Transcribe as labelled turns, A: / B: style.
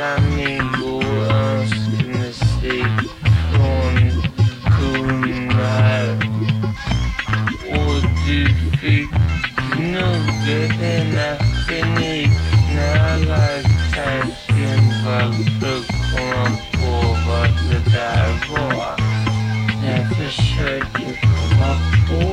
A: flamingo önskmusik från kungar. Och du fick gnugga denna genik nära tanken för att komma på vad det där var. Jag försöker komma på